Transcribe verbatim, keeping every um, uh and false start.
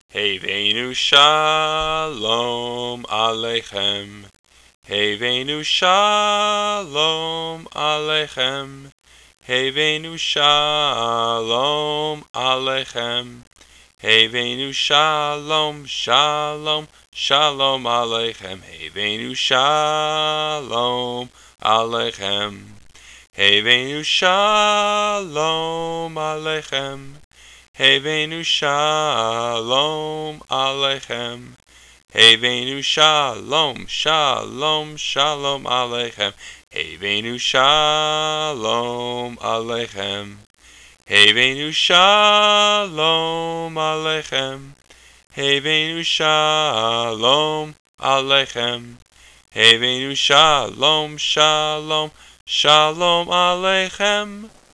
Heveinu shalom aleichem. Heveinu shalom aleichem. Heveinu shalom aleichem. Heveinu shalom, shalom, shalom aleichem. Heveinu shalom aleichem. Heveinu shalom aleichem. Heveinu shalom aleichem. Heveinu shalom, shalom, shalom aleichem. Heveinu shalom aleichem. Heveinu shalom aleichem. Heveinu shalom aleichem. Heveinu shalom, shalom, shalom aleichem.